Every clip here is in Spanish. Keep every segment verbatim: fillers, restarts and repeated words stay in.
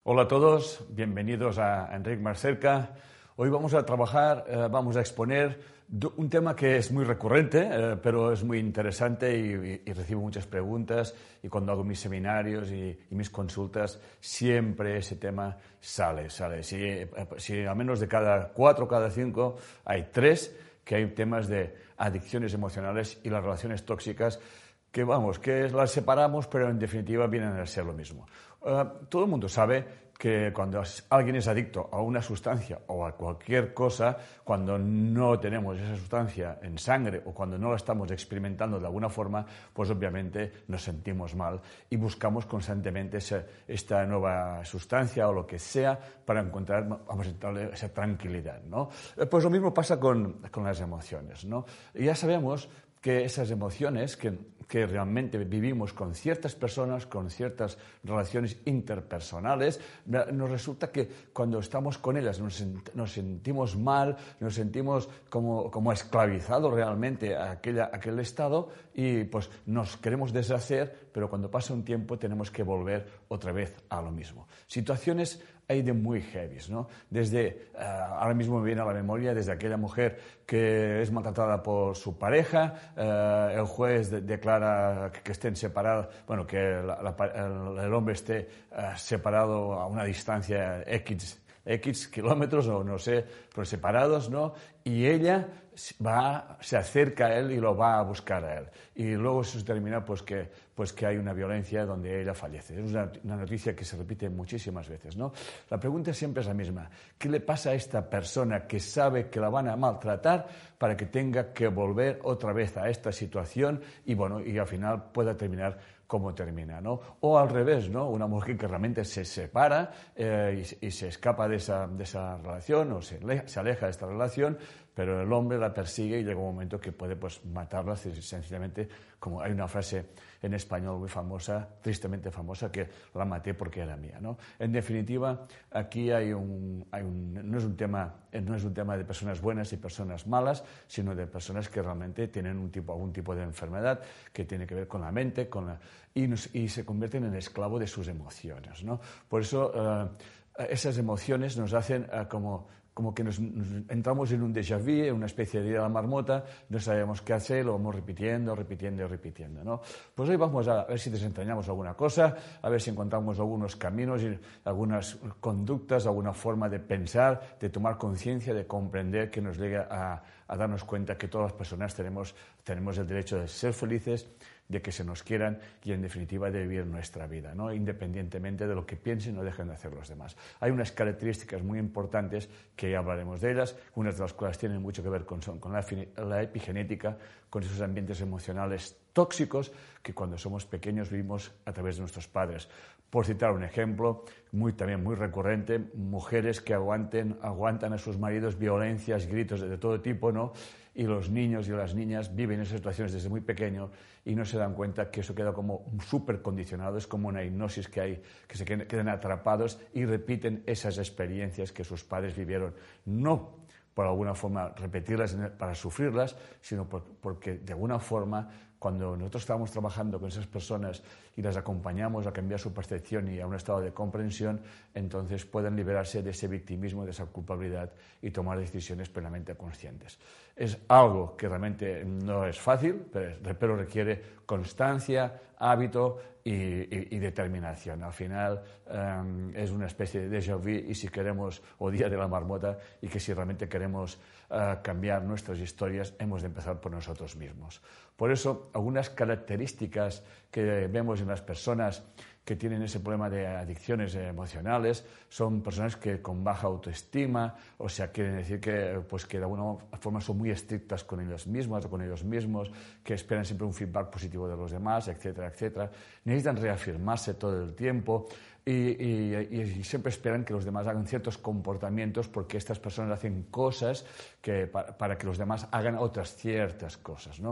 Hola a todos, bienvenidos a Enric Más Cerca. Hoy vamos a trabajar, eh, vamos a exponer un tema que es muy recurrente, eh, pero es muy interesante y, y, y recibo muchas preguntas, y cuando hago mis seminarios y, y mis consultas siempre ese tema sale, sale. Si, si a menos de cada cuatro, cada cinco hay tres que hay temas de adicciones emocionales y las relaciones tóxicas que, vamos, que las separamos, pero en definitiva vienen a ser lo mismo. Uh, todo el mundo sabe que cuando alguien es adicto a una sustancia o a cualquier cosa, cuando no tenemos esa sustancia en sangre o cuando no la estamos experimentando de alguna forma, pues obviamente nos sentimos mal y buscamos constantemente esa, esta nueva sustancia o lo que sea para encontrar, vamos a entrarle esa tranquilidad, ¿no? Pues lo mismo pasa con, con las emociones, ¿no? Y ya sabemos que esas emociones que, que realmente vivimos con ciertas personas, con ciertas relaciones interpersonales, nos resulta que cuando estamos con ellas nos, nos sentimos mal, nos sentimos como, como esclavizados realmente a, aquella, a aquel estado y pues nos queremos deshacer, pero cuando pasa un tiempo tenemos que volver otra vez a lo mismo. Situaciones hay de muy heavies, ¿no? Desde, uh, ahora mismo me viene a la memoria, desde aquella mujer que es maltratada por su pareja, uh, el juez de, declara que, que estén separados, bueno, que la, la, el, el hombre esté uh, separado a una distancia X, X kilómetros, o no sé, pero separados, ¿no? Y ella va, se acerca a él y lo va a buscar a él. Y luego se termina pues que, pues que hay una violencia donde ella fallece. Es una, una noticia que se repite muchísimas veces, ¿no? La pregunta siempre es la misma. ¿Qué le pasa a esta persona que sabe que la van a maltratar para que tenga que volver otra vez a esta situación y, bueno, y al final pueda terminar como termina, ¿no? O al revés, ¿no? Una mujer que realmente se separa eh, y, y se escapa de esa, de esa relación o se, se aleja de esta relación, pero el hombre la persigue y llega un momento que puede pues matarla sencillamente, como hay una frase en español muy famosa, tristemente famosa, que la maté porque era mía, ¿no? En definitiva, aquí hay un, hay un, no es un tema, no es un tema de personas buenas y personas malas, sino de personas que realmente tienen un tipo, algún tipo de enfermedad que tiene que ver con la mente, con la, y, nos, y se convierten en esclavos de sus emociones, ¿no? Por eso uh, esas emociones nos hacen uh, como como que nos, nos entramos en un déjà vu, en una especie de idea de la marmota, no sabemos qué hacer, lo vamos repitiendo, repitiendo y repitiendo, ¿no? Pues hoy vamos a ver si desentrañamos alguna cosa, a ver si encontramos algunos caminos, y algunas conductas, alguna forma de pensar, de tomar conciencia, de comprender, que nos llegue a, a darnos cuenta que todas las personas tenemos, tenemos el derecho de ser felices, de que se nos quieran y, en definitiva, de vivir nuestra vida, ¿no? Independientemente de lo que piensen o dejen de hacer los demás. Hay unas características muy importantes que ya hablaremos de ellas, unas de las cuales tienen mucho que ver con, con la, la epigenética, con esos ambientes emocionales tóxicos que cuando somos pequeños vivimos a través de nuestros padres. Por citar un ejemplo, muy, también muy recurrente, mujeres que aguanten, aguantan a sus maridos violencias, gritos de, de todo tipo, ¿no? Y los niños y las niñas viven esas situaciones desde muy pequeño y no se dan cuenta que eso queda como súper condicionado, es como una hipnosis que hay, que se queden, quedan atrapados y repiten esas experiencias que sus padres vivieron, no por alguna forma repetirlas para sufrirlas, sino por, porque de alguna forma, cuando nosotros estamos trabajando con esas personas y las acompañamos a cambiar su percepción y a un estado de comprensión, entonces pueden liberarse de ese victimismo, de esa culpabilidad y tomar decisiones plenamente conscientes. Es algo que realmente no es fácil, pero, pero requiere constancia, hábito y, y, y determinación. Al final um, es una especie de déjà vu, y si queremos, o día de la marmota, y que si realmente queremos uh, cambiar nuestras historias, hemos de empezar por nosotros mismos. Por eso, algunas características que vemos en las personas que tienen ese problema de adicciones emocionales son personas que con baja autoestima, o sea, quieren decir que, pues, que de alguna forma son muy estrictas con ellos mismos o con ellos mismos, que esperan siempre un feedback positivo de los demás, etcétera, etcétera. Necesitan reafirmarse todo el tiempo y, y, y siempre esperan que los demás hagan ciertos comportamientos porque estas personas hacen cosas que, para, para que los demás hagan otras ciertas cosas, ¿no?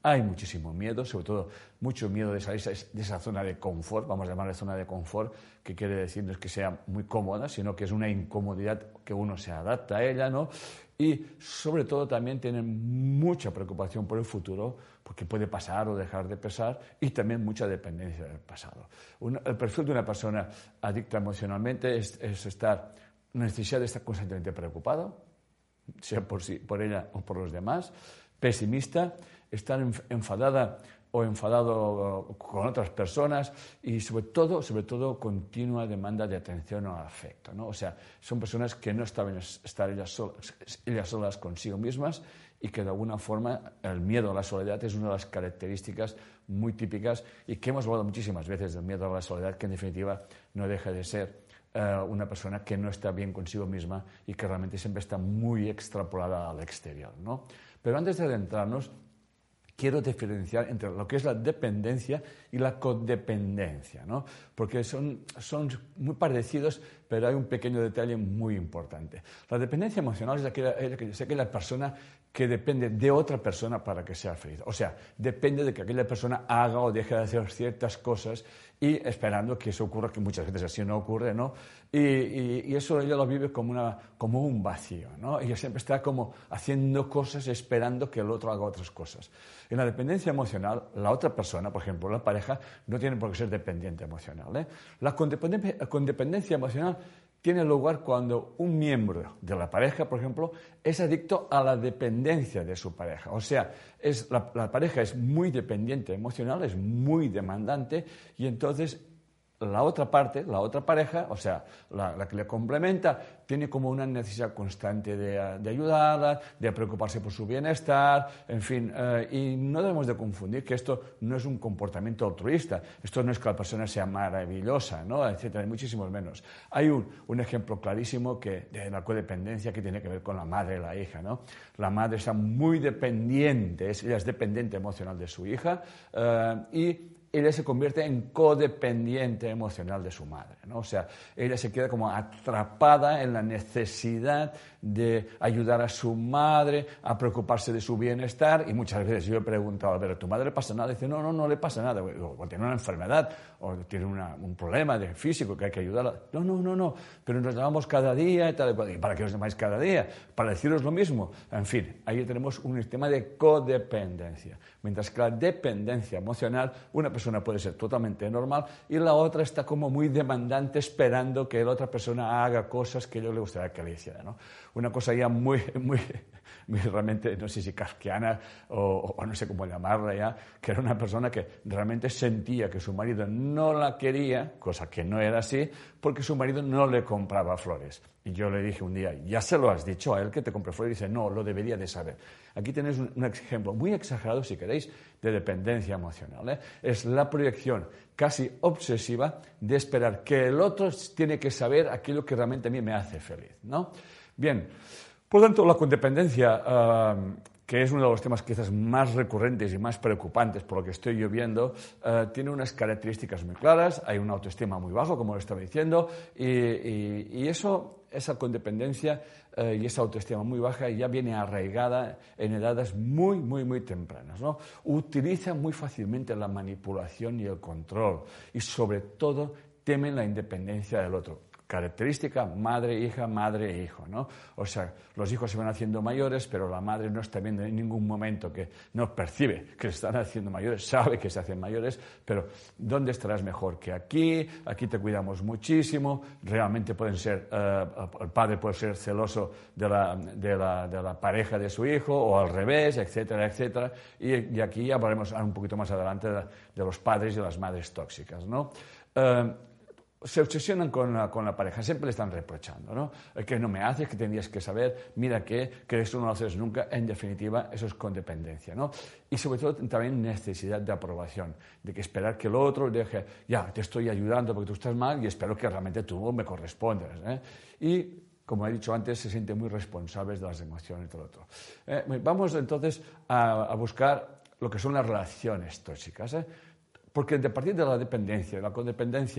Hay muchísimo miedo, sobre todo mucho miedo de salir de esa zona de confort, vamos a llamarle zona de confort, que quiere decir no es que sea muy cómoda, sino que es una incomodidad que uno se adapta a ella, ¿no? Y sobre todo también tienen mucha preocupación por el futuro, porque puede pasar o dejar de pasar, y también mucha dependencia del pasado. Un, el perfil de una persona adicta emocionalmente es, es estar, una necesidad de estar constantemente preocupado, sea por, sí, por ella o por los demás, pesimista, estar enfadada o enfadado con otras personas y sobre todo, sobre todo continua demanda de atención o afecto, ¿no? O sea, son personas que no saben estar ellas solas, ellas solas consigo mismas y que de alguna forma el miedo a la soledad es una de las características muy típicas y que hemos hablado muchísimas veces del miedo a la soledad, que en definitiva no deja de ser uh, una persona que no está bien consigo misma y que realmente siempre está muy extrapolada al exterior, ¿no? Pero antes de adentrarnos, quiero diferenciar entre lo que es la dependencia y la codependencia, ¿no? Porque son, son muy parecidos, pero hay un pequeño detalle muy importante. La dependencia emocional es aquella, es aquella persona que depende de otra persona para que sea feliz. O sea, depende de que aquella persona haga o deje de hacer ciertas cosas y esperando que eso ocurra, que muchas veces así no ocurre, ¿no? Y, y, y eso ella lo vive como, una, como un vacío, ¿no? Ella siempre está como haciendo cosas esperando que el otro haga otras cosas. En la dependencia emocional, la otra persona, por ejemplo, la pareja, no tiene por qué ser dependiente emocional, ¿eh? La condependencia, condependencia emocional tiene lugar cuando un miembro de la pareja, por ejemplo, es adicto a la dependencia de su pareja. O sea, es, la, la pareja es muy dependiente emocional, es muy demandante y entonces la otra parte, la otra pareja, o sea, la, la que le complementa, tiene como una necesidad constante de, de ayudarla, de preocuparse por su bienestar, en fin, eh, y no debemos de confundir que esto no es un comportamiento altruista, esto no es que la persona sea maravillosa, ¿no? Etcétera, hay muchísimos menos. Hay un, un ejemplo clarísimo que, de la codependencia que tiene que ver con la madre y la hija, ¿no? La madre está muy dependiente, es, ella es dependiente emocional de su hija eh, y ella se convierte en codependiente emocional de su madre, ¿no? O sea, ella se queda como atrapada en la necesidad de ayudar a su madre, a preocuparse de su bienestar, y muchas veces yo he preguntado, a ver, ¿a tu madre le pasa nada? Y dice, no, no, no le pasa nada, o, o tiene una enfermedad, o tiene una, un problema de físico que hay que ayudarla. No, no, no, no, pero nos llamamos cada día y tal, y ¿para qué os llamáis cada día? Para deciros lo mismo. En fin, ahí tenemos un sistema de codependencia, mientras que la dependencia emocional, una persona puede ser totalmente normal y la otra está como muy demandante esperando que la otra persona haga cosas que yo le gustaría que le hiciera, ¿no? Una cosa ya muy, muy, muy realmente, no sé si kafkiana o, o no sé cómo llamarla ya, que era una persona que realmente sentía que su marido no la quería, cosa que no era así, porque su marido no le compraba flores. Y yo le dije un día, ¿ya se lo has dicho a él que te compre flores? Y dice, no, lo debería de saber. Aquí tenéis un, un ejemplo muy exagerado, si queréis, de dependencia emocional, ¿eh? Es la proyección casi obsesiva de esperar que el otro tiene que saber aquello que realmente a mí me hace feliz, ¿no? Bien, por lo tanto, la codependencia, uh, que es uno de los temas quizás más recurrentes y más preocupantes por lo que estoy yo viendo, uh, tiene unas características muy claras. Hay una autoestima muy bajo, como lo estaba diciendo, y, y, y eso, esa codependencia uh, y esa autoestima muy baja ya viene arraigada en edades muy, muy, muy tempranas, ¿no? Utiliza muy fácilmente la manipulación y el control y, sobre todo, temen la independencia del otro. Característica, madre, hija, madre e hijo, ¿no? O sea, los hijos se van haciendo mayores, pero la madre no está viendo en ningún momento que no percibe que se están haciendo mayores, sabe que se hacen mayores, pero ¿dónde estarás mejor que aquí? Aquí te cuidamos muchísimo, realmente pueden ser, uh, el padre puede ser celoso de la, de, la, de la pareja de su hijo, o al revés, etcétera, etcétera, y, y aquí hablaremos un poquito más adelante de, de los padres y las madres tóxicas, ¿no? Uh, se obsesionan con la, con la pareja, siempre le están reprochando, ¿no? Que no me haces, que tendrías que saber, mira que, que esto no lo haces nunca. En definitiva, eso es codependencia, ¿no? Y sobre todo también necesidad de aprobación, de que esperar que el otro deje, ya, te estoy ayudando porque tú estás mal y espero que realmente tú me correspondas, ¿eh? Y, como he dicho antes, se sienten muy responsables de las emociones del otro. Eh, vamos entonces a, a buscar lo que son las relaciones tóxicas, ¿eh? Porque a partir de la dependencia, la codependencia,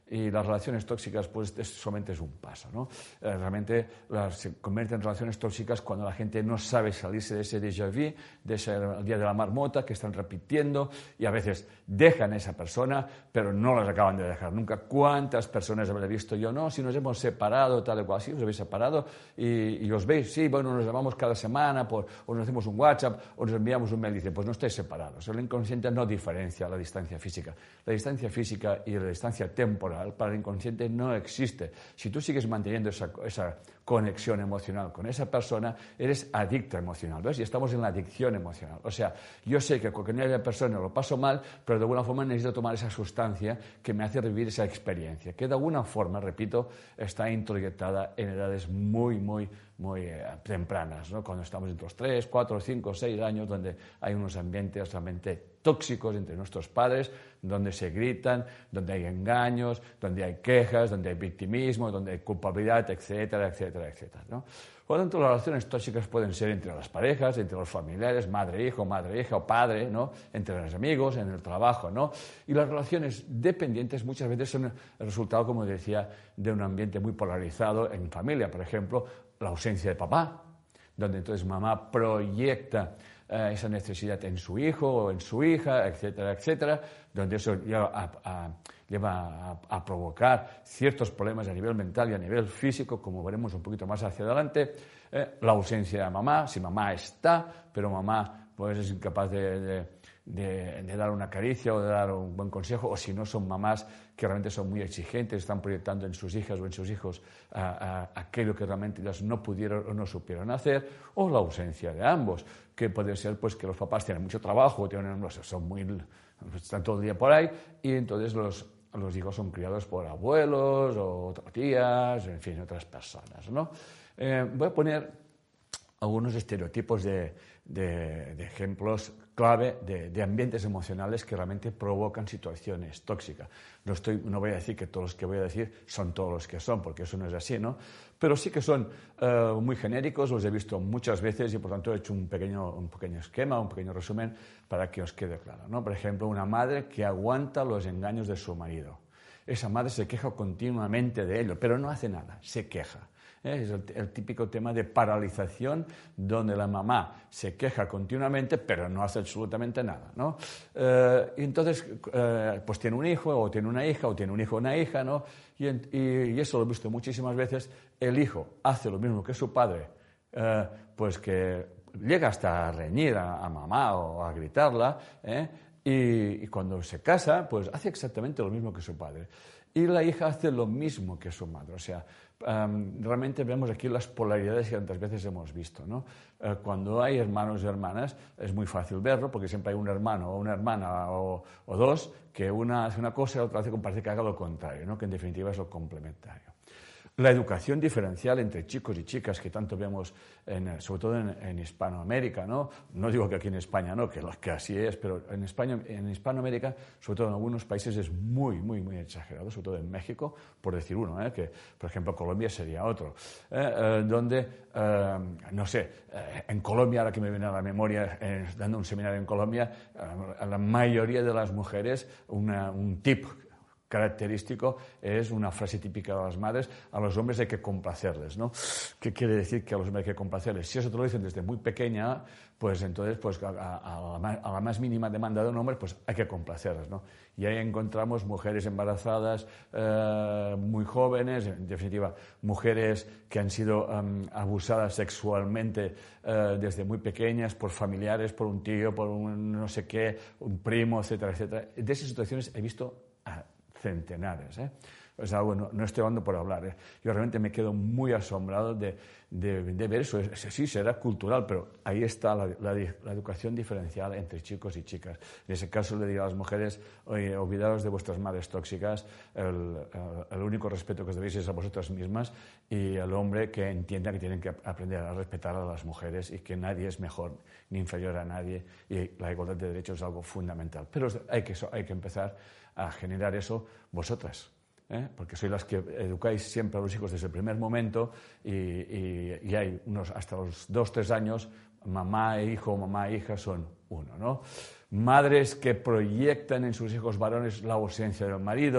y las relaciones tóxicas pues es, solamente es un paso, ¿no? Eh, realmente las, se convierten en relaciones tóxicas cuando la gente no sabe salirse de ese déjà vu, de ese día de la marmota que están repitiendo y a veces dejan a esa persona, pero no las acaban de dejar nunca. ¿Cuántas personas habré visto yo? No, si nos hemos separado, tal y cual, sí, os habéis separado y, y os veis, sí, bueno, nos llamamos cada semana por, o nos hacemos un WhatsApp o nos enviamos un mail y dicen, pues no estáis separados. El inconsciente no diferencia la distancia física. La distancia física y la distancia temporal para el inconsciente no existe. Si tú sigues manteniendo esa, esa conexión emocional con esa persona, eres adicto emocional, ¿ves? Y estamos en la adicción emocional. O sea, yo sé que con aquella persona lo paso mal, pero de alguna forma necesito tomar esa sustancia que me hace revivir esa experiencia, que de alguna forma, repito, está introyectada en edades muy, muy, muy eh, tempranas, ¿no? Cuando estamos entre los tres, cuatro, cinco, seis años, donde hay unos ambientes realmente tóxicos entre nuestros padres, donde se gritan, donde hay engaños, donde hay quejas, donde hay victimismo, donde hay culpabilidad, etcétera, etcétera, etcétera, ¿no? Por lo tanto, las relaciones tóxicas pueden ser entre las parejas, entre los familiares, madre-hijo, madre-hija o padre, ¿no? Entre los amigos, en el trabajo, ¿no? Y las relaciones dependientes muchas veces son el resultado, como decía, de un ambiente muy polarizado en familia. Por ejemplo, la ausencia de papá, donde entonces mamá proyecta eh, esa necesidad en su hijo o en su hija, etcétera, etcétera, donde eso lleva a, a, lleva a, a provocar ciertos problemas a nivel mental y a nivel físico, como veremos un poquito más hacia adelante. Eh, la ausencia de mamá, si mamá está, pero mamá pues es incapaz de, de, de, de dar una caricia o de dar un buen consejo, o si no son mamás que realmente son muy exigentes, están proyectando en sus hijas o en sus hijos a, a, aquello que realmente ellas no pudieron o no supieron hacer, o la ausencia de ambos, que puede ser pues que los papás tienen mucho trabajo, tienen, no sé, son muy, están todo el día por ahí, y entonces los, los hijos son criados por abuelos o tías, en fin, otras personas, ¿no? Eh, voy a poner algunos estereotipos de, de, de ejemplos clave de, de ambientes emocionales que realmente provocan situaciones tóxicas. No, estoy, no voy a decir que todos los que voy a decir son todos los que son, porque eso no es así, ¿no? Pero sí que son uh, muy genéricos, los he visto muchas veces y por tanto he hecho un pequeño, un pequeño esquema, un pequeño resumen para que os quede claro, ¿no? Por ejemplo, una madre que aguanta los engaños de su marido. Esa madre se queja continuamente de ello, pero no hace nada, se queja. Es el, el típico tema de paralización donde la mamá se queja continuamente pero no hace absolutamente nada, ¿no? Eh, y entonces eh, pues tiene un hijo o tiene una hija o tiene un hijo o una hija, ¿no? Y, y, y eso lo he visto muchísimas veces. El hijo hace lo mismo que su padre, eh, pues que llega hasta a reñir a, a mamá o a gritarla, ¿eh? y, y cuando se casa pues hace exactamente lo mismo que su padre. Y la hija hace lo mismo que su madre. O sea, um, realmente vemos aquí las polaridades que tantas veces hemos visto, ¿no? Uh, cuando hay hermanos y hermanas es muy fácil verlo, porque siempre hay un hermano o una hermana o, o dos que una hace una cosa y la otra hace, parece que haga lo contrario, ¿no? Que en definitiva es lo complementario. La educación diferencial entre chicos y chicas que tanto vemos, en, sobre todo en, en Hispanoamérica, ¿no? No digo que aquí en España no, que, que así es, pero en España, en Hispanoamérica, sobre todo en algunos países, es muy, muy, muy exagerado, sobre todo en México, por decir uno, ¿eh? Que por ejemplo Colombia sería otro, ¿eh? Eh, donde, eh, no sé, eh, en Colombia, ahora que me viene a la memoria, eh, dando un seminario en Colombia, eh, a la mayoría de las mujeres, una, un tip característico es una frase típica de las madres: a los hombres hay que complacerles, ¿no? ¿Qué quiere decir que a los hombres hay que complacerles? Si eso te lo dicen desde muy pequeña, pues entonces pues a, a, a, la, a la más mínima demanda de un hombre, pues hay que complacerles, ¿no? Y ahí encontramos mujeres embarazadas eh, muy jóvenes, en definitiva, mujeres que han sido um, abusadas sexualmente eh, desde muy pequeñas por familiares, por un tío, por un no sé qué, un primo, etcétera, etcétera. De esas situaciones he visto a centenares, ¿eh? O sea, bueno, no estoy hablando por hablar, ¿eh? Yo realmente me quedo muy asombrado de, de, de ver eso. Es, sí, será cultural, pero ahí está la, la, la educación diferencial entre chicos y chicas. En ese caso le digo a las mujeres: oye, olvidaos de vuestras madres tóxicas, el, el, el único respeto que os debéis es a vosotras mismas, y el hombre que entienda que tienen que aprender a respetar a las mujeres y que nadie es mejor ni inferior a nadie, y la igualdad de derechos es algo fundamental. Pero hay que, hay que empezar a generar eso vosotras, ¿eh? Porque sois las que educáis siempre a los hijos desde el primer momento, y, y, y hay unos hasta los dos, tres años, mamá e hijo, mamá e hija son uno, ¿no? Madres que proyectan en sus hijos varones la ausencia del marido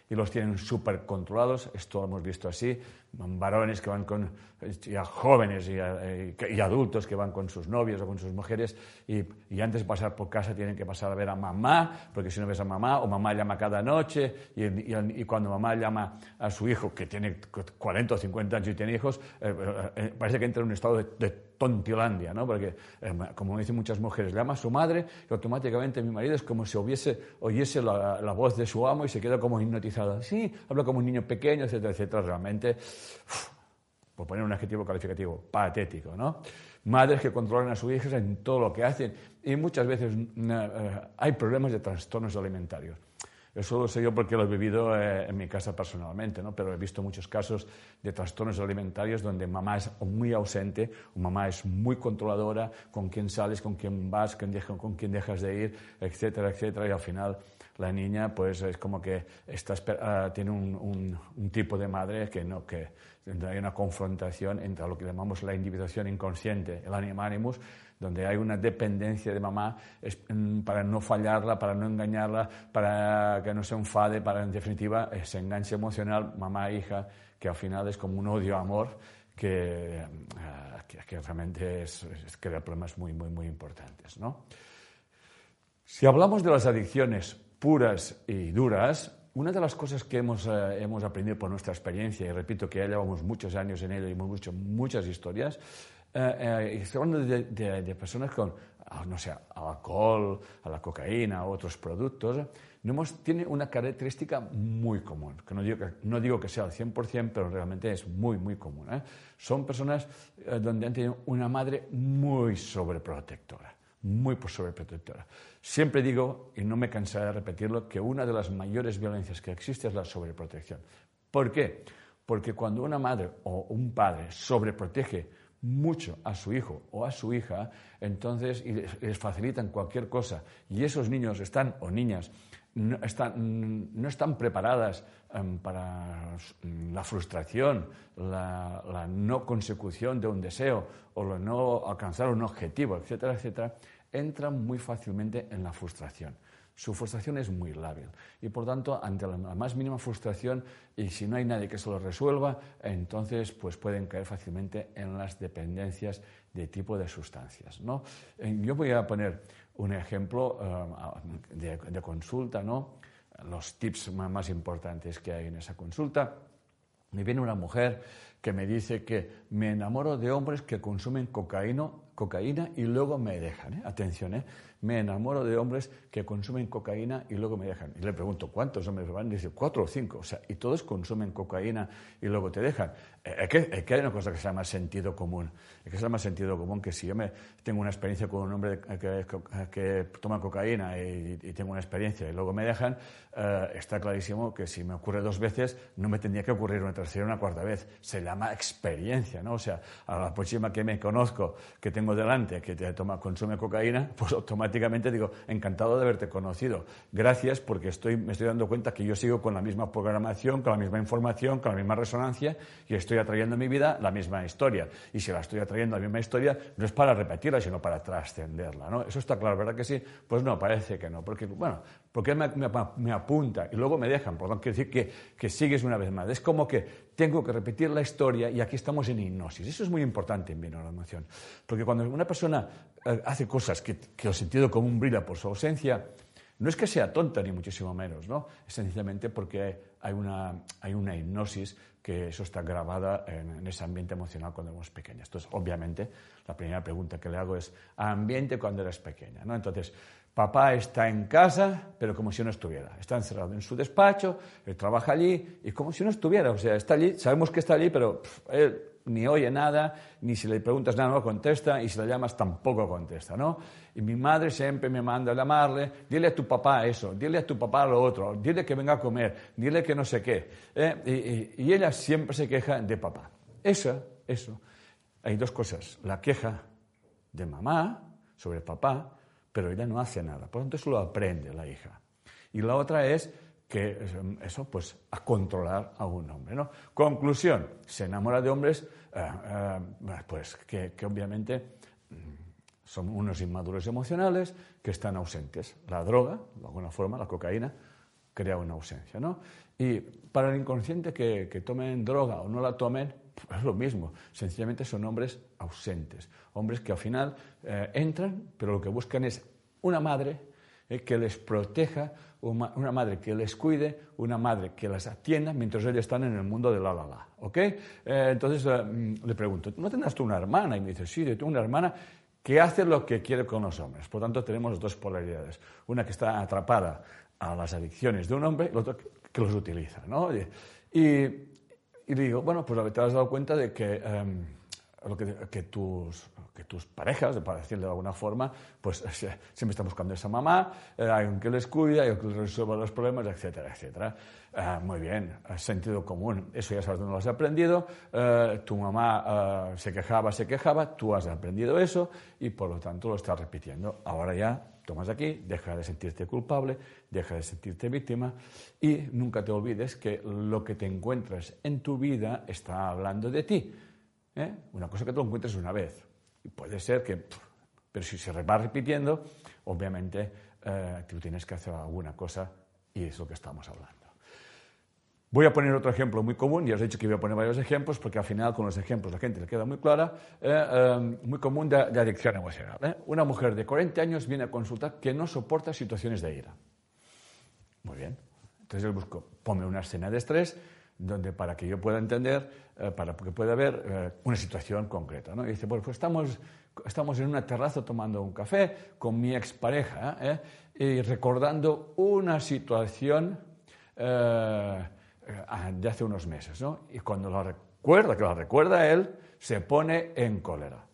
y los tienen súper controlados. Esto lo hemos visto así, varones que van con, ya jóvenes y, y, y adultos que van con sus novios o con sus mujeres y, y antes de pasar por casa tienen que pasar a ver a mamá, porque si no ves a mamá, o mamá llama cada noche y, y, y cuando mamá llama a su hijo, que tiene cuarenta o cincuenta años y tiene hijos, eh, eh, parece que entra en un estado de, de tontilandia, ¿no? Porque, eh, como dicen muchas mujeres, llama a su madre y automáticamente mi marido es como si hubiese, oyese la, la voz de su amo y se queda como hipnotizado. Sí, habla como un niño pequeño, etcétera, etcétera. Realmente, uf, por poner un adjetivo calificativo, patético, ¿no? Madres que controlan a sus hijos en todo lo que hacen y muchas veces uh, hay problemas de trastornos alimentarios. Eso lo sé yo porque lo he vivido eh, en mi casa personalmente, ¿no? Pero he visto muchos casos de trastornos alimentarios donde mamá es muy ausente, o mamá es muy controladora, con quién sales, con quién vas, con, deja, con quién dejas de ir, etcétera, etcétera, y al final la niña pues es como que está, uh, tiene un, un, un tipo de madre que no, que hay una confrontación entre lo que llamamos la individuación inconsciente, el anima animus, donde hay una dependencia de mamá para no fallarla, para no engañarla, para que no se enfade, para en definitiva ese enganche emocional mamá-hija, que al final es como un odio-amor que, que, que realmente es, es, crea problemas muy, muy, muy importantes, ¿no? Si hablamos de las adicciones puras y duras, una de las cosas que hemos, eh, hemos aprendido por nuestra experiencia, y repito que ya llevamos muchos años en ello y hemos visto muchas historias, eh, eh, estoy hablando de, de, de personas con, no sé, al alcohol, a la cocaína, otros productos, no hemos, tiene una característica muy común, que no digo que, no digo que sea al cien por ciento, pero realmente es muy, muy común, ¿eh? Son personas eh, donde han tenido una madre muy sobreprotectora. Muy sobreprotectora. Siempre digo, y no me cansaré de repetirlo, que una de las mayores violencias que existe es la sobreprotección. ¿Por qué? Porque cuando una madre o un padre sobreprotege mucho a su hijo o a su hija, entonces y les, les facilitan cualquier cosa, y esos niños están, o niñas, no están, no están preparadas um, para la frustración, la, la no consecución de un deseo o la no alcanzar un objetivo, etcétera, etcétera, entran muy fácilmente en la frustración. Su frustración es muy lábil y, por tanto, ante la más mínima frustración y si no hay nadie que se lo resuelva, entonces pues pueden caer fácilmente en las dependencias de tipo de sustancias, ¿no? Yo voy a poner un ejemplo uh, de, de consulta, ¿no? Los tips más importantes que hay en esa consulta. Me viene una mujer que me dice que me enamoro de hombres que consumen cocaína, cocaína y luego me dejan, ¿eh? Atención, ¿eh? Me enamoro de hombres que consumen cocaína y luego me dejan. Y le pregunto, ¿cuántos hombres van? Y dice, cuatro o cinco. O sea, y todos consumen cocaína y luego te dejan. Es que, es que hay una cosa que se llama sentido común. Es que se llama sentido común que si yo me, tengo una experiencia con un hombre que, que, que toma cocaína y, y tengo una experiencia y luego me dejan, eh, está clarísimo que si me ocurre dos veces, no me tendría que ocurrir una tercera o una cuarta vez. Se llama experiencia, ¿no? O sea, a la próxima que me conozco, que tengo delante, que te toma, consume cocaína, pues automáticamente digo, encantado de haberte conocido. Gracias porque estoy, me estoy dando cuenta que yo sigo con la misma programación, con la misma información, con la misma resonancia y estoy atrayendo a mi vida la misma historia. Y si la estoy atrayendo a la misma historia, no es para repetirla, sino para trascenderla, ¿no? Eso está claro, ¿verdad que sí? Pues no, parece que no. Porque, bueno, porque me, me, me apunta y luego me dejan. Por lo tanto, quiere decir que, que sigues una vez más. Es como que tengo que repetir la historia y aquí estamos en hipnosis. Eso es muy importante en bioemoción. Porque cuando una persona eh, hace cosas que, que el sentido común brilla por su ausencia, no es que sea tonta ni muchísimo menos, ¿no? Es sencillamente porque hay una, hay una hipnosis que eso está grabada en, en ese ambiente emocional cuando éramos pequeños. Entonces, obviamente, la primera pregunta que le hago es ambiente cuando eras pequeña, ¿no? Entonces, papá está en casa, pero como si no estuviera. Está encerrado en su despacho, él trabaja allí y como si no estuviera. O sea, está allí, sabemos que está allí, pero pff, él ni oye nada, ni si le preguntas nada no contesta y si le llamas tampoco contesta, ¿no? Y mi madre siempre me manda a llamarle, dile a tu papá eso, dile a tu papá lo otro, dile que venga a comer, dile que no sé qué. ¿eh? Y, y, y ella siempre se queja de papá. Eso, eso. Hay dos cosas. La queja de mamá sobre papá, pero ella no hace nada. Por lo tanto, eso lo aprende la hija. Y la otra es que eso, pues, a controlar a un hombre, ¿no? Conclusión, se enamora de hombres, eh, eh, pues, que, que obviamente son unos inmaduros emocionales que están ausentes. La droga, de alguna forma, la cocaína, crea una ausencia, ¿no? Y para el inconsciente que, que tomen droga o no la tomen, pues es lo mismo. Sencillamente son hombres ausentes. Hombres que al final eh, entran, pero lo que buscan es una madre eh, que les proteja, una, una madre que les cuide, una madre que las atienda mientras ellos están en el mundo de la la la. ¿Ok? Eh, entonces eh, le pregunto, ¿no tendrás tú una hermana? Y me dice, sí, yo tengo una hermana que hace lo que quiere con los hombres. Por tanto, tenemos dos polaridades. Una que está atrapada a las adicciones de un hombre y la otra que los utiliza, ¿no? Y, y, y digo, bueno, pues te has dado cuenta de que, um, lo que, que, tus, que tus parejas, para decirlo de alguna forma, pues siempre están buscando esa mamá, eh, hay un que les cuida, hay un que les resuelva los problemas, etcétera, etcétera. Uh, muy bien, sentido común, eso ya sabes dónde lo has aprendido, uh, tu mamá uh, se quejaba, se quejaba, tú has aprendido eso y por lo tanto lo estás repitiendo. Ahora ya tomas aquí, deja de sentirte culpable, deja de sentirte víctima y nunca te olvides que lo que te encuentras en tu vida está hablando de ti. ¿eh? Una cosa que te lo encuentres una vez. Y puede ser que, pero si se va repitiendo, obviamente eh, tú tienes que hacer alguna cosa y es lo que estamos hablando. Voy a poner otro ejemplo muy común, ya os he dicho que voy a poner varios ejemplos, porque al final con los ejemplos la gente le queda muy clara, eh, eh, muy común de, de adicción emocional. ¿eh? Una mujer de cuarenta años viene a consultar que no soporta situaciones de ira. Muy bien. Entonces yo busco, ponme una escena de estrés, donde para que yo pueda entender, eh, para que pueda haber eh, una situación concreta, ¿no? Y dice, bueno, pues estamos, estamos en una terraza tomando un café con mi expareja ¿eh? y recordando una situación eh, de hace unos meses, ¿no? Y cuando la recuerda, que la recuerda él, se pone en cólera.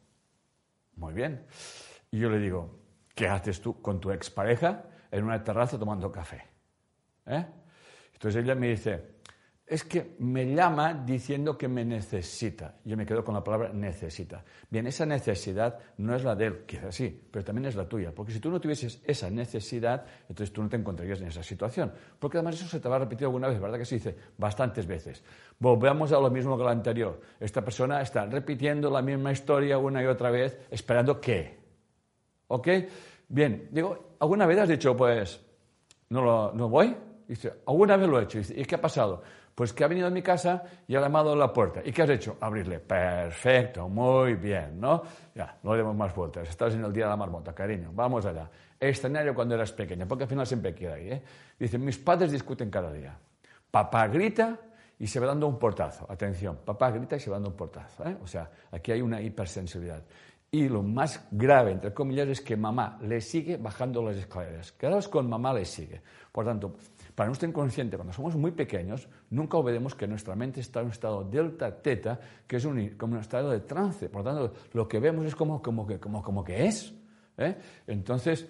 Muy bien. Y yo le digo, ¿qué haces tú con tu expareja en una terraza tomando café? ¿Eh? Entonces ella me dice, es que me llama diciendo que me necesita. Yo me quedo con la palabra necesita. Bien, esa necesidad no es la de él, quizás sí, pero también es la tuya. Porque si tú no tuvieses esa necesidad, entonces tú no te encontrarías en esa situación. Porque además eso se te va a repetir alguna vez, ¿verdad que se dice? Bastantes veces. Volvemos a lo mismo que la anterior. Esta persona está repitiendo la misma historia una y otra vez, esperando ¿qué? ¿Ok? Bien, digo, ¿alguna vez has dicho, pues, no, lo, no voy? Dice, alguna vez lo he hecho. Dice, ¿y qué ha pasado? Pues que ha venido a mi casa y ha llamado a la puerta. ¿Y qué has hecho? Abrirle. Perfecto, muy bien, ¿no? Ya, no le demos más vueltas. Estás en el día de la marmota, cariño. Vamos allá. Escenario cuando eras pequeña, porque al final siempre queda ahí, ¿eh? Dice, mis padres discuten cada día. Papá grita y se va dando un portazo. Atención, papá grita y se va dando un portazo, ¿eh? O sea, aquí hay una hipersensibilidad. Y lo más grave, entre comillas, es que mamá le sigue bajando las escaleras. Quedaos con mamá le sigue. Por tanto, para nuestro inconsciente, cuando somos muy pequeños, nunca olvidemos que nuestra mente está en un estado delta-teta, que es un, como un estado de trance. Por lo tanto, lo que vemos es como, como, que, como, como que es. ¿eh? Entonces,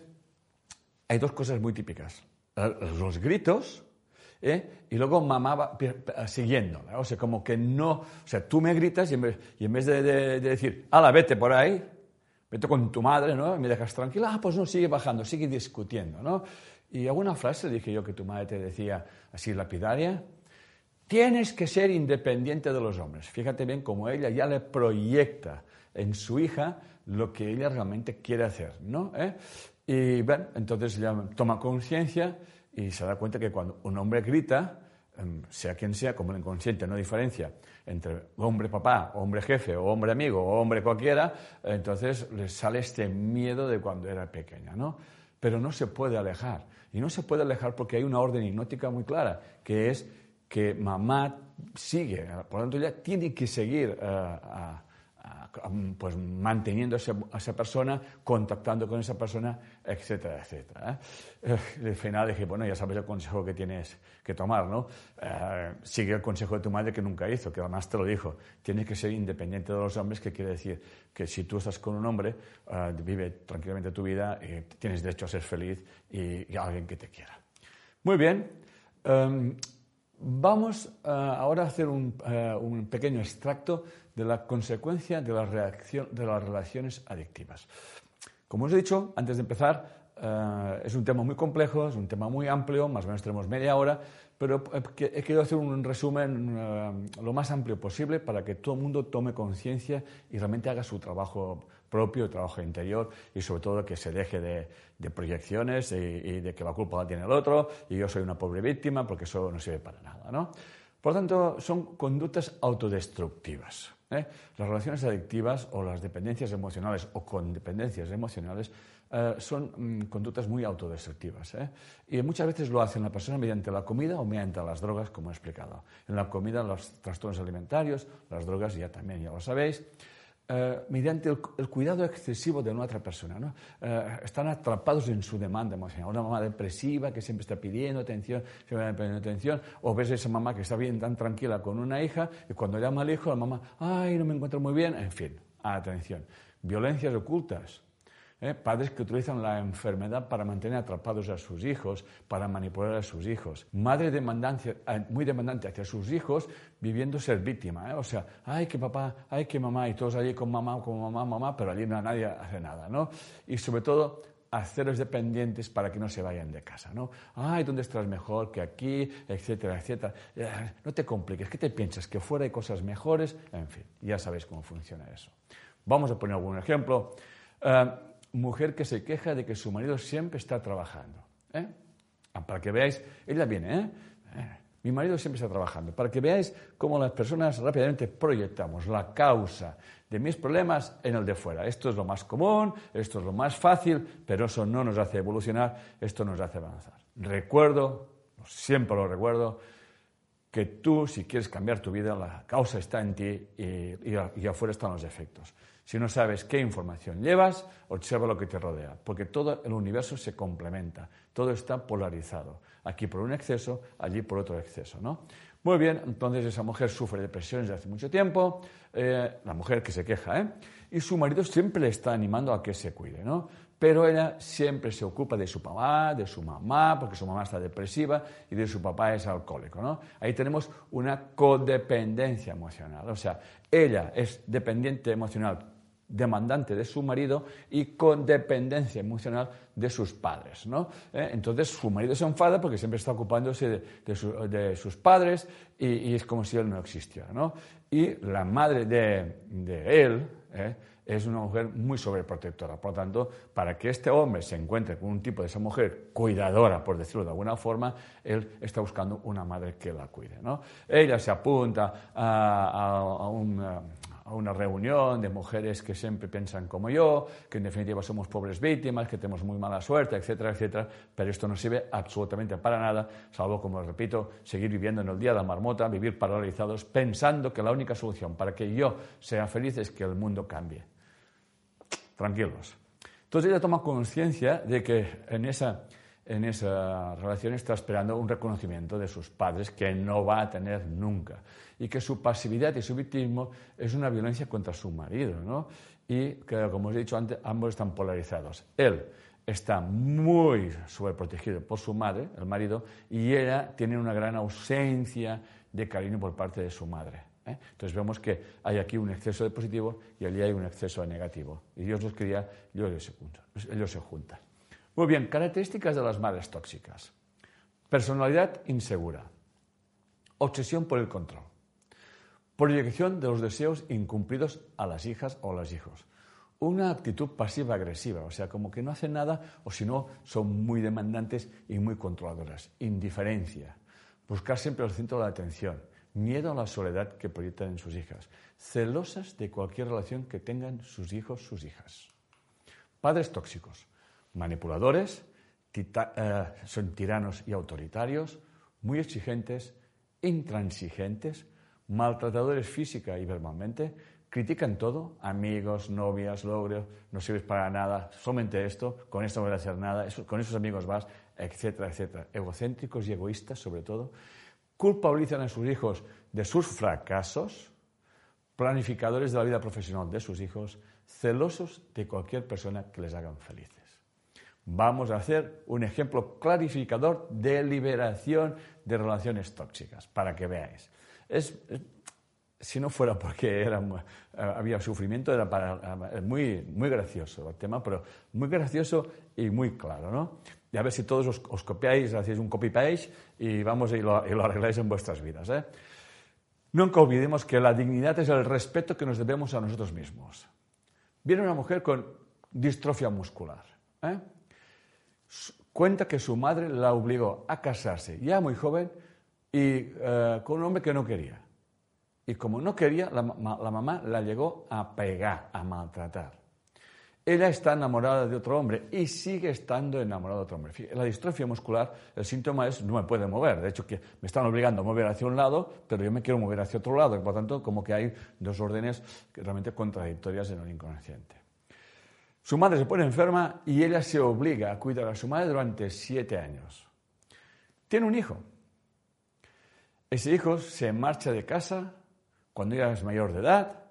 hay dos cosas muy típicas. Los gritos ¿eh? y luego mamá va siguiendo. ¿eh? O sea, como que no... O sea, tú me gritas y en vez, y en vez de, de, de decir, hala, vete por ahí, vete con tu madre, ¿no? Y me dejas tranquila, ah, pues no, sigue bajando, sigue discutiendo, ¿no? Y alguna frase dije yo que tu madre te decía así lapidaria, tienes que ser independiente de los hombres. Fíjate bien cómo ella ya le proyecta en su hija lo que ella realmente quiere hacer, ¿no? ¿Eh? Y bueno, entonces ella toma conciencia y se da cuenta que cuando un hombre grita, sea quien sea, como el inconsciente no diferencia entre hombre papá, hombre jefe, o hombre amigo, o hombre cualquiera, entonces le sale este miedo de cuando era pequeña, ¿no? Pero no se puede alejar. Y no se puede alejar porque hay una orden hipnótica muy clara, que es que mamá sigue. Por lo tanto, ella tiene que seguir uh, a, a, a, pues, manteniendo a esa, a esa persona, contactando con esa persona, etcétera, etcétera. ¿eh? Uh, al final dije, bueno, ya sabes el consejo que tienes que tomar, ¿no? Uh, sigue el consejo de tu madre que nunca hizo, que además te lo dijo. Tienes que ser independiente de los hombres, que quiere decir que si tú estás con un hombre, uh, vive tranquilamente tu vida, y tienes derecho a ser feliz y, y a alguien que te quiera. Muy bien. Um, vamos uh, ahora a hacer un, uh, un pequeño extracto de la consecuencia de la, reacción, de las relaciones adictivas. Como os he dicho, antes de empezar, uh, es un tema muy complejo, es un tema muy amplio, más o menos tenemos media hora, pero he querido hacer un resumen uh, lo más amplio posible para que todo el mundo tome conciencia y realmente haga su trabajo propio, trabajo interior, y sobre todo que se deje de, de proyecciones y, y de que la culpa la tiene el otro y yo soy una pobre víctima, porque eso no sirve para nada, ¿no? Por lo tanto, son conductas autodestructivas, ¿eh? Las relaciones adictivas o las dependencias emocionales o condependencias emocionales eh, son mm, conductas muy autodestructivas, ¿eh? Y muchas veces lo hace la persona mediante la comida o mediante las drogas, como he explicado. En la comida, los trastornos alimentarios, las drogas ya también, ya lo sabéis. Uh, mediante el, el cuidado excesivo de una otra persona, ¿no? Uh, están atrapados en su demanda emocional. Una mamá depresiva que siempre está pidiendo atención, siempre pidiendo atención, o ves a esa mamá que está bien tan tranquila con una hija y cuando llama al hijo, la mamá, ay, no me encuentro muy bien, en fin, atención. Violencias ocultas. ¿Eh? Padres que utilizan la enfermedad para mantener atrapados a sus hijos, para manipular a sus hijos. Madre demandante, muy demandante hacia sus hijos, viviendo ser víctima, ¿eh? O sea, ay, que papá, ay, que mamá, y todos allí con mamá, con mamá, mamá, pero allí no, nadie hace nada, ¿no? Y sobre todo, hacerlos dependientes para que no se vayan de casa, ¿no? Ay, ¿dónde estás mejor que aquí? Etcétera, etcétera. No te compliques, ¿qué te piensas? ¿Que fuera hay cosas mejores? En fin, ya sabéis cómo funciona eso. Vamos a poner algún ejemplo. Uh, Mujer que se queja de que su marido siempre está trabajando. ¿Eh? Para que veáis, ella viene, ¿eh? ¿eh? Mi marido siempre está trabajando. Para que veáis cómo las personas rápidamente proyectamos la causa de mis problemas en el de fuera. Esto es lo más común, esto es lo más fácil, pero eso no nos hace evolucionar, esto nos hace avanzar. Recuerdo, siempre lo recuerdo, que tú, si quieres cambiar tu vida, la causa está en ti y, y, y afuera están los efectos. Si no sabes qué información llevas, observa lo que te rodea, porque todo el universo se complementa, todo está polarizado. Aquí por un exceso, allí por otro exceso, ¿no? Muy bien, entonces esa mujer sufre depresión desde hace mucho tiempo, eh, la mujer que se queja, ¿eh? Y su marido siempre le está animando a que se cuide, ¿no? Pero ella siempre se ocupa de su papá, de su mamá, porque su mamá está depresiva y de su papá es alcohólico, ¿no? Ahí tenemos una codependencia emocional, o sea, ella es dependiente emocional, demandante de su marido y con dependencia emocional de sus padres, ¿no? ¿Eh? Entonces su marido se enfada porque siempre está ocupándose de, de, su, de sus padres y, y es como si él no existiera, ¿no? Y la madre de, de él ¿eh? es una mujer muy sobreprotectora. Por lo tanto, para que este hombre se encuentre con un tipo de esa mujer cuidadora, por decirlo de alguna forma, él está buscando una madre que la cuide, ¿no? Ella se apunta a, a, a un... A, a una reunión de mujeres que siempre piensan como yo, que en definitiva somos pobres víctimas, que tenemos muy mala suerte, etcétera, etcétera, pero esto no sirve absolutamente para nada, salvo, como os repito, seguir viviendo en el día de la marmota, vivir paralizados, pensando que la única solución para que yo sea feliz es que el mundo cambie. Tranquilos. Entonces ella toma conciencia de que en esa, en esa relación está esperando un reconocimiento de sus padres que no va a tener nunca. Y que su pasividad y su victimismo es una violencia contra su marido, ¿no? Y que, como os he dicho antes, ambos están polarizados. Él está muy sobreprotegido por su madre, el marido, y ella tiene una gran ausencia de cariño por parte de su madre, ¿eh? Entonces vemos que hay aquí un exceso de positivo y allí hay un exceso de negativo. Y Dios los quería, y ellos se juntan. Ellos se juntan. Muy bien, características de las madres tóxicas. Personalidad insegura. Obsesión por el control. Proyección de los deseos incumplidos a las hijas o a los hijos. Una actitud pasiva-agresiva, o sea, como que no hacen nada o si no son muy demandantes y muy controladoras. Indiferencia. Buscar siempre el centro de la atención. Miedo a la soledad que proyectan en sus hijas. Celosas de cualquier relación que tengan sus hijos, sus hijas. Padres tóxicos. Manipuladores, tita- eh, son tiranos y autoritarios, muy exigentes, intransigentes, maltratadores física y verbalmente, critican todo, amigos, novias, logros, no sirves para nada, solamente esto, con esto no voy a hacer nada, eso, con esos amigos vas, etcétera, etcétera. Egocéntricos y egoístas, sobre todo, culpabilizan a sus hijos de sus fracasos, planificadores de la vida profesional de sus hijos, celosos de cualquier persona que les hagan felices. Vamos a hacer un ejemplo clarificador de liberación de relaciones tóxicas, para que veáis. Es, es, si no fuera porque era, había sufrimiento, era para, muy, muy gracioso el tema, pero muy gracioso y muy claro, ¿no? Y a ver si todos os, os copiáis, hacéis un copy-paste y vamos y lo, y lo arregláis en vuestras vidas, ¿eh? Nunca olvidemos que la dignidad es el respeto que nos debemos a nosotros mismos. Viene una mujer con distrofia muscular, ¿eh? Cuenta que su madre la obligó a casarse ya muy joven y uh, con un hombre que no quería. Y como no quería, la, la mamá la llegó a pegar, a maltratar. Ella está enamorada de otro hombre y sigue estando enamorada de otro hombre. La distrofia muscular, el síntoma es no me puede mover. De hecho, que me están obligando a mover hacia un lado, pero yo me quiero mover hacia otro lado. Y por tanto, como que hay dos órdenes realmente contradictorias en el inconsciente. Su madre se pone enferma y ella se obliga a cuidar a su madre durante siete años. Tiene un hijo. Ese hijo se marcha de casa cuando ella es mayor de edad.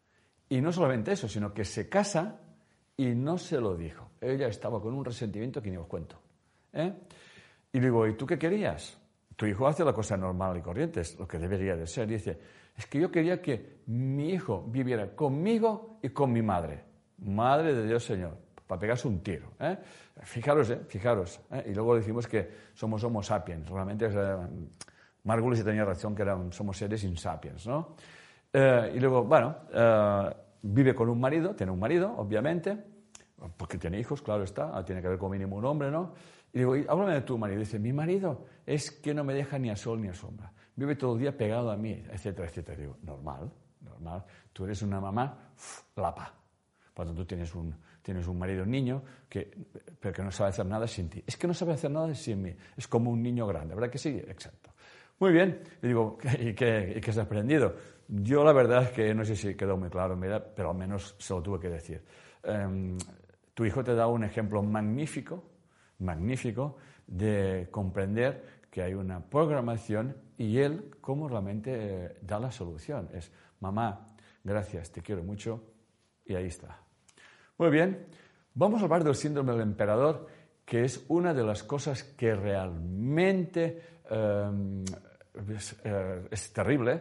Y no solamente eso, sino que se casa y no se lo dijo. Ella estaba con un resentimiento que ni os cuento, ¿eh? Y digo, ¿y tú qué querías? Tu hijo hace la cosa normal y corriente, es lo que debería de ser. Y dice, es que yo quería que mi hijo viviera conmigo y con mi madre. Madre de Dios, Señor, para pegarse un tiro, ¿eh? Fijaros, ¿eh? Fijaros. ¿eh? Y luego decimos que somos homo sapiens. Realmente es, eh, Margulis tenía razón que eran, somos seres insapiens, ¿no? Eh, y luego, bueno... Eh, vive con un marido, tiene un marido, obviamente, porque tiene hijos, claro está, tiene que haber como mínimo un hombre, ¿no? Y digo, háblame de tu marido. Dice, mi marido es que no me deja ni a sol ni a sombra. Vive todo el día pegado a mí, etcétera, etcétera. Digo, normal, normal. Tú eres una mamá lapa. Cuando tú tienes un, tienes un marido niño, que, pero que no sabe hacer nada sin ti. Es que no sabe hacer nada sin mí. Es como un niño grande, ¿verdad que sí? Exacto. Muy bien. Y digo, ¿y qué, y qué has aprendido? Yo la verdad es que no sé si quedó muy claro, mira, pero al menos se lo tuve que decir. Um, tu hijo te da un ejemplo magnífico, magnífico, de comprender que hay una programación y él cómo realmente eh, da la solución. Es, mamá, gracias, te quiero mucho, y ahí está. Muy bien, vamos a hablar del síndrome del emperador, que es una de las cosas que realmente... Um, Es, eh, es terrible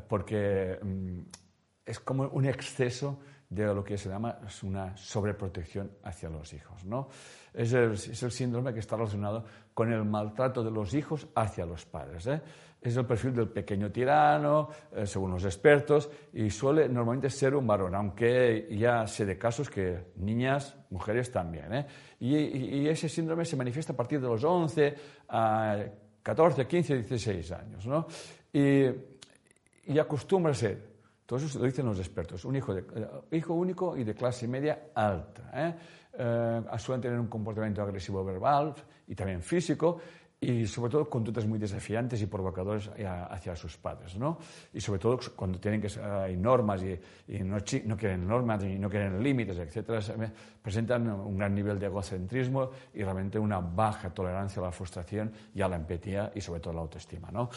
porque mm, es como un exceso de lo que se llama una sobreprotección hacia los hijos, ¿no? Es el, es el síndrome que está relacionado con el maltrato de los hijos hacia los padres, ¿eh? Es el perfil del pequeño tirano, eh, según los expertos, y suele normalmente ser un varón, aunque ya sé de casos que niñas, mujeres también, ¿eh? Y, y, y ese síndrome se manifiesta a partir de los once a catorce, quince, dieciséis años, ¿no? Y, y acostumbra a ser, todo eso lo dicen los expertos, un hijo, de, uh, hijo único y de clase media alta, ¿eh? Uh, suelen tener un comportamiento agresivo verbal y también físico, y sobre todo conductas muy desafiantes y provocadores hacia sus padres, ¿no? Y sobre todo cuando tienen que hay normas y, y no, no quieren normas y no quieren límites, etcétera, presentan un gran nivel de egocentrismo y realmente una baja tolerancia a la frustración y a la empatía y sobre todo a la autoestima, ¿no?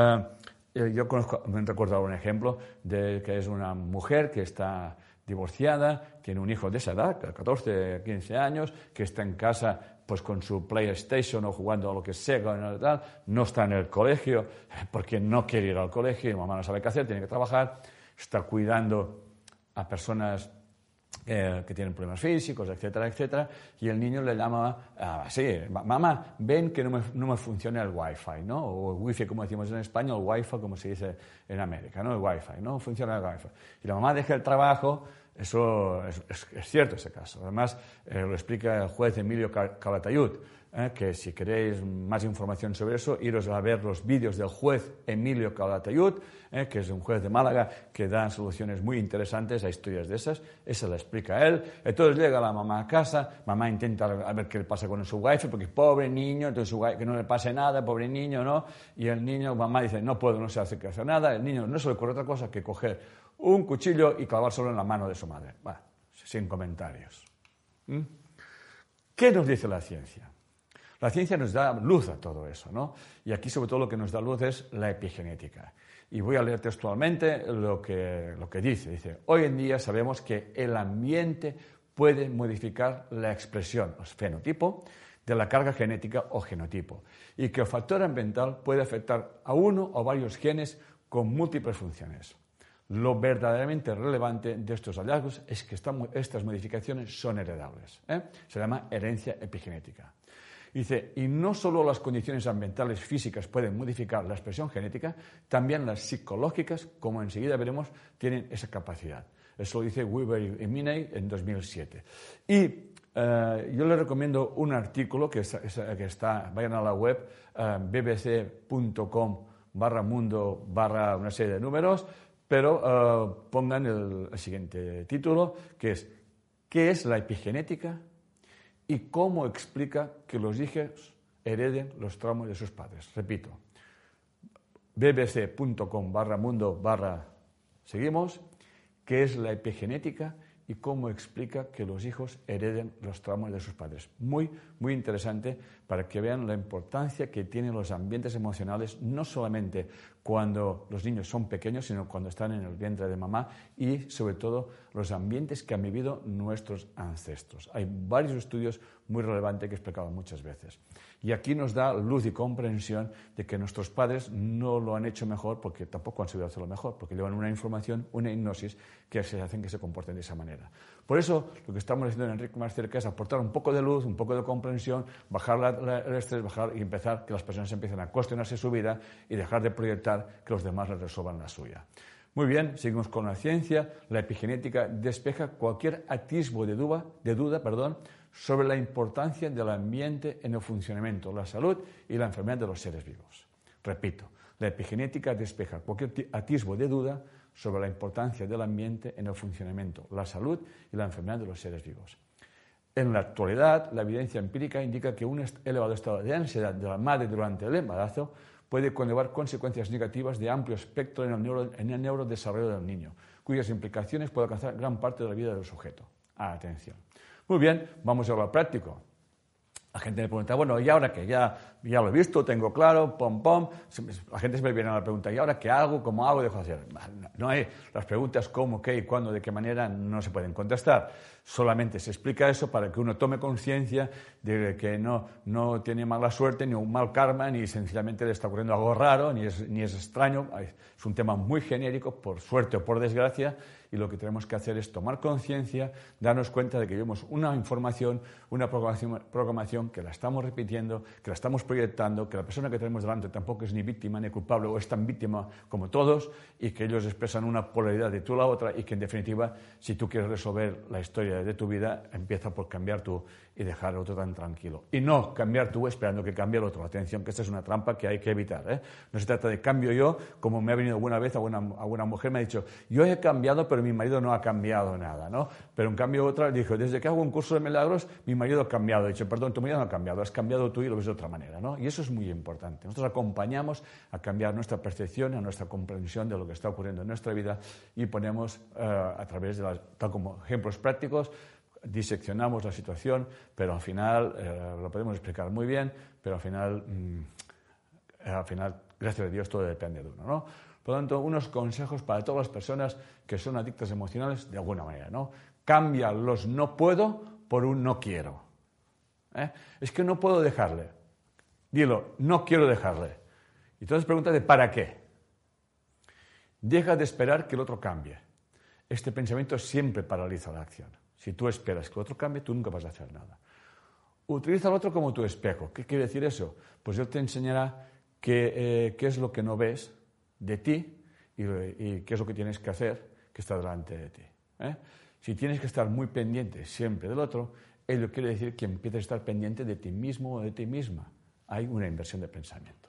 Uh, yo conozco, me he recordado un ejemplo de que es una mujer que está divorciada, tiene un hijo de esa edad, catorce, quince años, que está en casa pues con su PlayStation o jugando a lo que sea, tal, no está en el colegio porque no quiere ir al colegio y mamá no sabe qué hacer, tiene que trabajar, está cuidando a personas eh, que tienen problemas físicos, etcétera, etcétera, y el niño le llama así, ah, mamá, ven que no me, no me funciona el Wi-Fi, ¿no? O el Wi-Fi, como decimos en España, o el Wi-Fi, como se dice en América, ¿no? El Wi-Fi, no funciona el Wi-Fi. Y la mamá deja el trabajo. Eso es, es, es cierto, ese caso. Además, eh, lo explica el juez Emilio Calatayud, eh, que si queréis más información sobre eso, iros a ver los vídeos del juez Emilio Calatayud, eh, que es un juez de Málaga que da soluciones muy interesantes a historias de esas. Esa la explica él. Entonces llega la mamá a casa, mamá intenta a ver qué le pasa con su wifi, porque pobre niño, entonces su wifi, que no le pase nada, pobre niño, ¿no? Y el niño, mamá dice, no puedo, no se hace que hacer nada. El niño no se le ocurre otra cosa que coger un cuchillo y clavárselo en la mano de su madre. Bueno, sin comentarios. ¿Mm? ¿Qué nos dice la ciencia? La ciencia nos da luz a todo eso, ¿no? Y aquí sobre todo lo que nos da luz es la epigenética. Y voy a leer textualmente lo que, lo que dice. Dice, hoy en día sabemos que el ambiente puede modificar la expresión, el fenotipo, de la carga genética o genotipo, y que el factor ambiental puede afectar a uno o varios genes con múltiples funciones. Lo verdaderamente relevante de estos hallazgos es que esta, estas modificaciones son heredables. ¿eh? Se llama herencia epigenética. Dice, y no solo las condiciones ambientales físicas pueden modificar la expresión genética, también las psicológicas, como enseguida veremos, tienen esa capacidad. Eso lo dice Weber y Miney en dos mil siete. Y eh, yo les recomiendo un artículo que está, que está vayan a la web eh, bbc.com barra mundo barra una serie de números, pero uh, pongan el, el siguiente título, que es ¿qué es la epigenética y cómo explica que los hijos hereden los traumas de sus padres? Repito, bbc.com barra mundo barra seguimos, ¿qué es la epigenética y cómo explica que los hijos hereden los traumas de sus padres? Muy, muy interesante para que vean la importancia que tienen los ambientes emocionales, no solamente cuando los niños son pequeños, sino cuando están en el vientre de mamá y, sobre todo, los ambientes que han vivido nuestros ancestros. Hay varios estudios muy relevantes que he explicado muchas veces. Y aquí nos da luz y comprensión de que nuestros padres no lo han hecho mejor porque tampoco han sabido hacerlo mejor, porque llevan una información, una hipnosis que se hacen que se comporten de esa manera. Por eso, lo que estamos haciendo en Enrique Más Cerca es aportar un poco de luz, un poco de comprensión, bajar la, la, el estrés, bajar y empezar que las personas empiecen a cuestionarse su vida y dejar de proyectar que los demás les resuelvan la suya. Muy bien, seguimos con la ciencia. La epigenética despeja cualquier atisbo de duda, de duda perdón, sobre la importancia del ambiente en el funcionamiento, la salud y la enfermedad de los seres vivos. Repito, la epigenética despeja cualquier atisbo de duda sobre la importancia del ambiente en el funcionamiento, la salud y la enfermedad de los seres vivos. En la actualidad, la evidencia empírica indica que un elevado estado de ansiedad de la madre durante el embarazo puede conllevar consecuencias negativas de amplio espectro en el, neuro, en el neurodesarrollo del niño, cuyas implicaciones pueden alcanzar gran parte de la vida del sujeto. Ah, atención. Muy bien, vamos a lo práctico. La gente me pregunta, bueno, ¿y ahora qué? Ya, ya lo he visto, tengo claro, pom, pom. La gente se me viene a la pregunta, ¿y ahora qué hago? ¿Cómo hago? Dejo de hacer. No hay las preguntas cómo, qué y cuándo, de qué manera, no se pueden contestar. Solamente se explica eso para que uno tome conciencia de que no, no tiene mala suerte, ni un mal karma, ni sencillamente le está ocurriendo algo raro, ni es, ni es extraño. Es un tema muy genérico, por suerte o por desgracia, y lo que tenemos que hacer es tomar conciencia, darnos cuenta de que vemos una información, una programación, programación que la estamos repitiendo, que la estamos proyectando, que la persona que tenemos delante tampoco es ni víctima ni culpable o es tan víctima como todos y que ellos expresan una polaridad de tú a la otra y que en definitiva, si tú quieres resolver la historia de tu vida, empieza por cambiar tú y dejar al otro tan tranquilo. Y no cambiar tú esperando que cambie el otro. Atención, que esta es una trampa que hay que evitar, ¿eh? No se trata de cambio yo, como me ha venido alguna vez a una, a una mujer me ha dicho, yo he cambiado, pero mi marido no ha cambiado nada, ¿no? Pero en cambio otra dijo, desde que hago un curso de milagros, mi marido ha cambiado. He dicho, perdón, tu marido no ha cambiado, has cambiado tú y lo ves de otra manera, ¿no? Y eso es muy importante. Nosotros acompañamos a cambiar nuestra percepción, a nuestra comprensión de lo que está ocurriendo en nuestra vida y ponemos uh, a través de las, tal como ejemplos prácticos, diseccionamos la situación, pero al final eh, lo podemos explicar muy bien, pero al final, mmm, al final, gracias a Dios, todo depende de uno, ¿no? Por lo tanto, unos consejos para todas las personas que son adictas emocionales de alguna manera, ¿no? Cambia los no puedo por un no quiero. ¿Eh? Es que no puedo dejarle. Dilo, no quiero dejarle. Y entonces pregúntate, ¿para qué? Deja de esperar que el otro cambie. Este pensamiento siempre paraliza la acción. Si tú esperas que el otro cambie, tú nunca vas a hacer nada. Utiliza al otro como tu espejo. ¿Qué quiere decir eso? Pues él te enseñará qué, eh, qué es lo que no ves de ti y, y qué es lo que tienes que hacer que está delante de ti. ¿eh? Si tienes que estar muy pendiente siempre del otro, ello quiere decir que empieces a estar pendiente de ti mismo o de ti misma. Hay una inversión de pensamiento.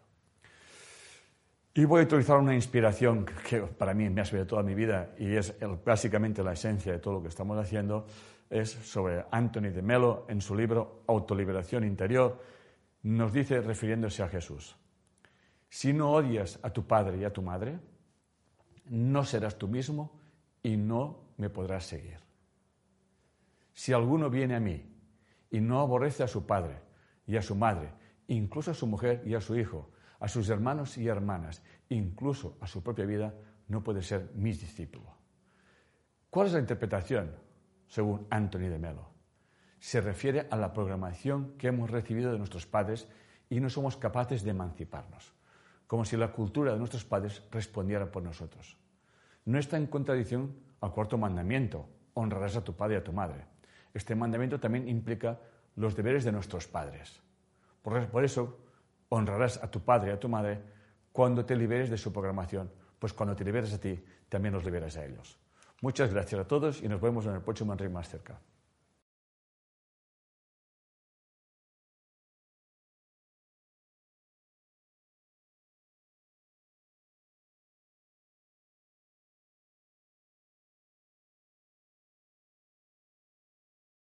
Y voy a utilizar una inspiración que para mí me ha servido toda mi vida y es el, básicamente la esencia de todo lo que estamos haciendo, es sobre Anthony de Mello en su libro Autoliberación Interior. Nos dice, refiriéndose a Jesús, si no odias a tu padre y a tu madre, no serás tú mismo y no me podrás seguir. Si alguno viene a mí y no aborrece a su padre y a su madre, incluso a su mujer y a su hijo, a sus hermanos y hermanas, incluso a su propia vida, no puede ser mi discípulo. ¿Cuál es la interpretación, según Anthony de Mello? Se refiere a la programación que hemos recibido de nuestros padres y no somos capaces de emanciparnos, como si la cultura de nuestros padres respondiera por nosotros. no está en contradicción al cuarto mandamiento, honrarás a tu padre y a tu madre. Este mandamiento también implica los deberes de nuestros padres. Por eso, honrarás a tu padre y a tu madre cuando te liberes de su programación, pues cuando te liberes a ti, también los liberas a ellos. Muchas gracias a todos y nos vemos en el próximo Enric Más Cerca.